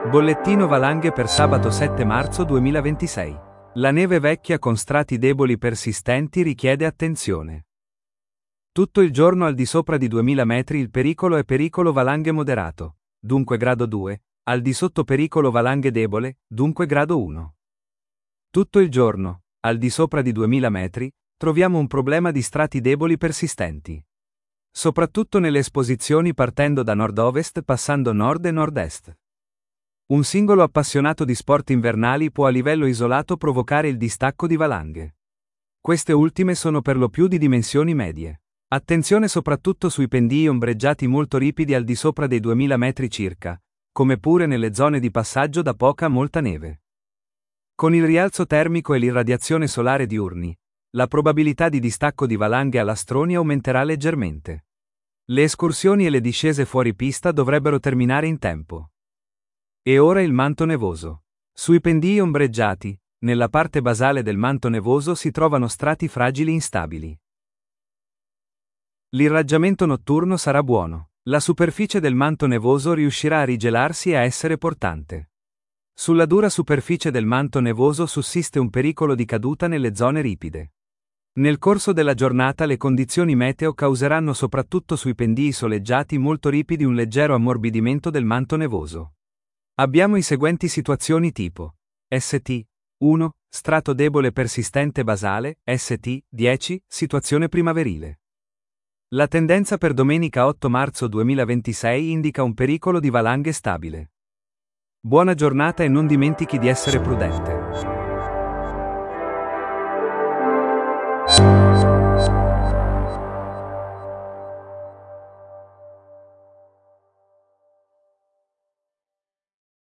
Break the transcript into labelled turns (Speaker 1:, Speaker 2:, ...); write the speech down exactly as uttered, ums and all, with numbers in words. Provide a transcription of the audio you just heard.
Speaker 1: Bollettino valanghe per sabato sette marzo duemilaventisei. La neve vecchia con strati deboli persistenti richiede attenzione. Tutto il giorno al di sopra di duemila metri il pericolo è pericolo valanghe moderato, dunque grado due, al di sotto pericolo valanghe debole, dunque grado uno. Tutto il giorno, al di sopra di duemila metri, troviamo un problema di strati deboli persistenti. Soprattutto nelle esposizioni partendo da nord-ovest passando nord e nord-est. Un singolo appassionato di sport invernali può a livello isolato provocare il distacco di valanghe. Queste ultime sono per lo più di dimensioni medie. Attenzione soprattutto sui pendii ombreggiati molto ripidi al di sopra dei duemila metri circa, come pure nelle zone di passaggio da poca a molta neve. Con il rialzo termico e l'irradiazione solare diurni, la probabilità di distacco di valanghe a lastroni aumenterà leggermente. Le escursioni e le discese fuori pista dovrebbero terminare in tempo. E ora il manto nevoso. Sui pendii ombreggiati, nella parte basale del manto nevoso si trovano strati fragili instabili. L'irraggiamento notturno sarà buono. La superficie del manto nevoso riuscirà a rigelarsi e a essere portante. Sulla dura superficie del manto nevoso sussiste un pericolo di caduta nelle zone ripide. Nel corso della giornata le condizioni meteo causeranno soprattutto sui pendii soleggiati molto ripidi un leggero ammorbidimento del manto nevoso. Abbiamo i seguenti situazioni tipo S T uno, strato debole persistente basale, S T dieci, situazione primaverile. La tendenza per domenica otto marzo duemilaventisei indica un pericolo di valanghe stabile. Buona giornata e non dimentichi di essere prudente.